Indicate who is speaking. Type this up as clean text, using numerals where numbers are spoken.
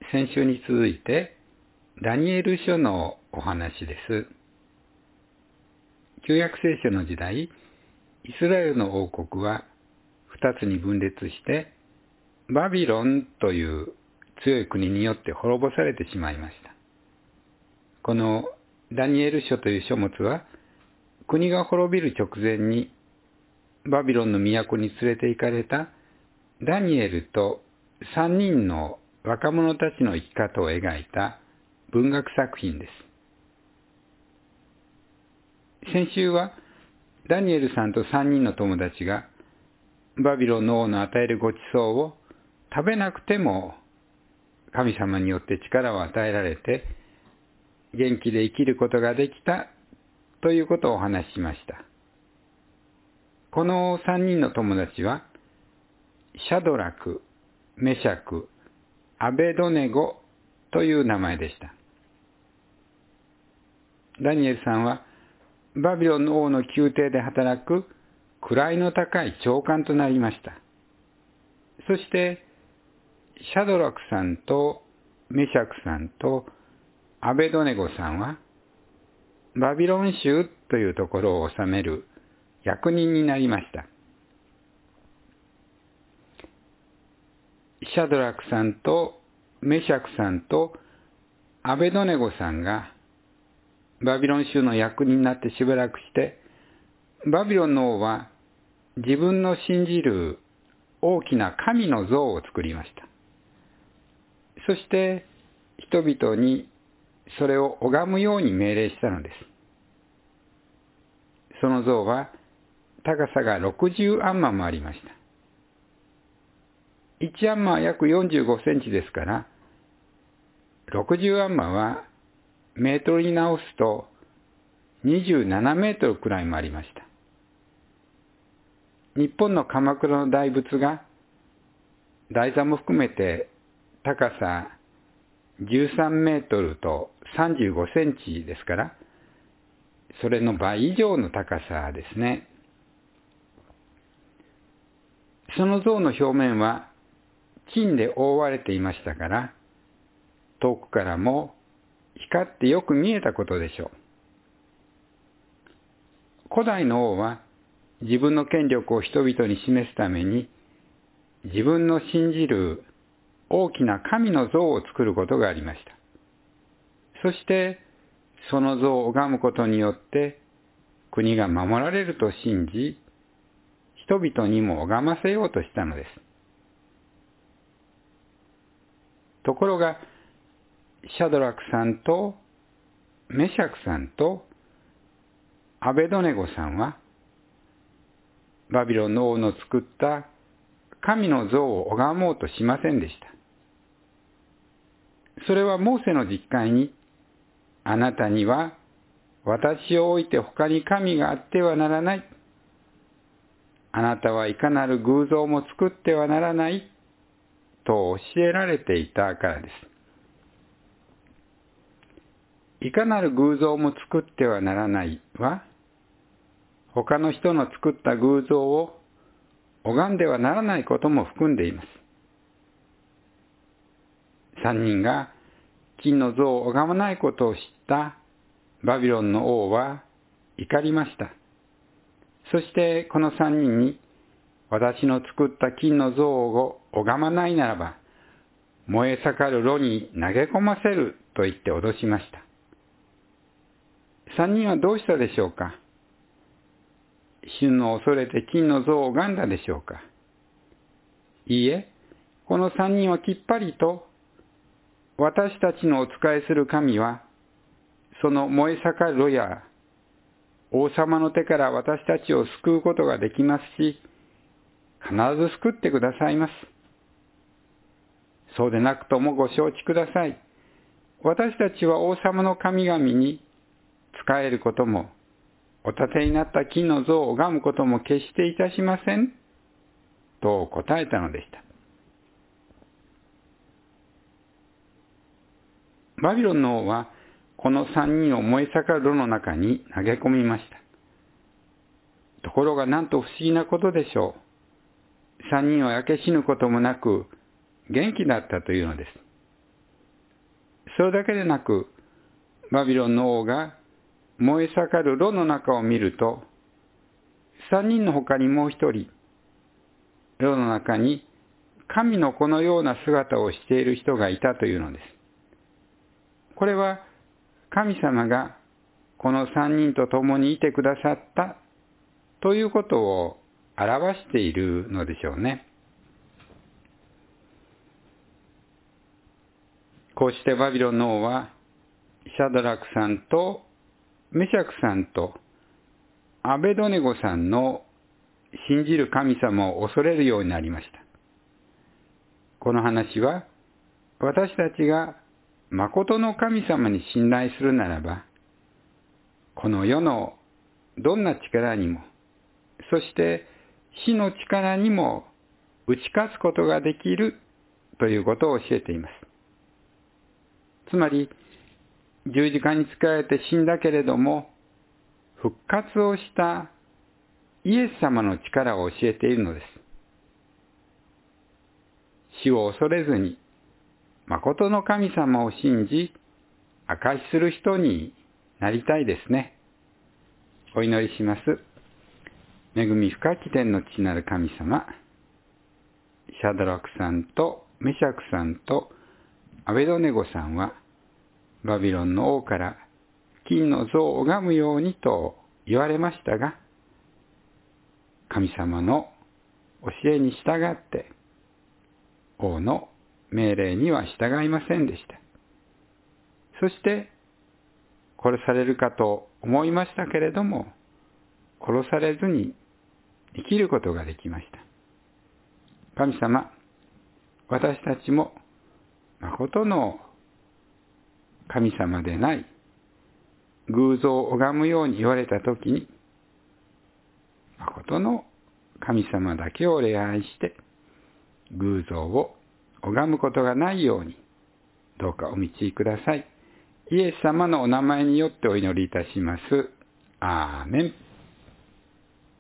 Speaker 1: 先週に続いてダニエル書のお話です。旧約聖書の時代、イスラエルの王国は2つに分裂して、バビロンという強い国によって滅ぼされてしまいました。このダニエル書という書物は、国が滅びる直前にバビロンの都に連れて行かれたダニエルと3人の若者たちの生き方を描いた文学作品です。先週はダニエルさんと3人の友達がバビロンの王の与えるご馳走を食べなくても神様によって力を与えられて元気で生きることができたということをお話ししました。この3人の友達はシャドラク、メシャク、アベドネゴという名前でした。ダニエルさんはバビロンの王の宮廷で働く位の高い長官となりました。そしてシャドラクさんとメシャクさんとアベドネゴさんはバビロン州というところを治める役人になりました。シャドラクさんとメシャクさんとアベドネゴさんがバビロン州の役人になってしばらくして、バビロンの王は自分の信じる大きな神の像を作りました。そして人々にそれを拝むように命令したのです。その像は高さが60アンマもありました。1アンマは約45センチですから、60アンマはメートルに直すと27メートルくらいもありました。日本の鎌倉の大仏が台座も含めて高さ13メートルと35センチですから、それの倍以上の高さですね。その像の表面は金で覆われていましたから、遠くからも光ってよく見えたことでしょう。古代の王は自分の権力を人々に示すために、自分の信じる大きな神の像を作ることがありました。そしてその像を拝むことによって国が守られると信じ、人々にも拝ませようとしたのです。ところがシャドラクさんとメシャクさんとアベドネゴさんはバビロンの王の作った神の像を拝もうとしませんでした。それはモーセの実会に、あなたには私を置いて他に神があってはならない。あなたはいかなる偶像も作ってはならないと教えられていたからです。いかなる偶像も作ってはならないは、他の人の作った偶像を拝んではならないことも含んでいます。3人が金の像を拝まないことを知ったバビロンの王は怒りました。そしてこの3人に、私の作った金の像を拝まないならば、燃え盛る炉に投げ込ませると言って脅しました。3人はどうしたでしょうか。主の恐れて金の像を拝んだでしょうか。いいえ、この3人はきっぱりと、私たちのお仕えする神は、その燃え盛る炉や王様の手から私たちを救うことができますし、必ず救ってくださいます。そうでなくともご承知ください。私たちは王様の神々に仕えることも、お立てになった金の像を拝むことも決していたしません。と答えたのでした。バビロンの王は、この3人を燃え盛る炉の中に投げ込みました。ところがなんと不思議なことでしょう。3人は焼け死ぬこともなく元気だったというのです。 それだけでなく、バビロンの王が燃え盛る炉の中を見ると、3人の他にもう一人、炉の中に神の子のような姿をしている人がいたというのです。これは神様がこの3人と共にいてくださったということを表しているのでしょうね。こうしてバビロンの王はシャドラクさんとメシャクさんとアベドネゴさんの信じる神様を恐れるようになりました。この話は私たちが誠の神様に信頼するならば、この世のどんな力にも、そして死の力にも打ち勝つことができるということを教えています。つまり、十字架に仕えて死んだけれども、復活をしたイエス様の力を教えているのです。死を恐れずに、誠の神様を信じ、証しする人になりたいですね。お祈りします。恵み深き天の父なる神様、シャドラクさんとメシャクさんとアベドネゴさんは、バビロンの王から金の像を拝むようにと言われましたが、神様の教えに従って、王の命令には従いませんでした。そして、殺されるかと思いましたけれども、殺されずに生きることができました。神様、私たちも誠の神様でない偶像を拝むように言われたときに、誠の神様だけを礼拝して、偶像を拝むことがないように、どうかお導きください。イエス様のお名前によってお祈りいたします。アーメン。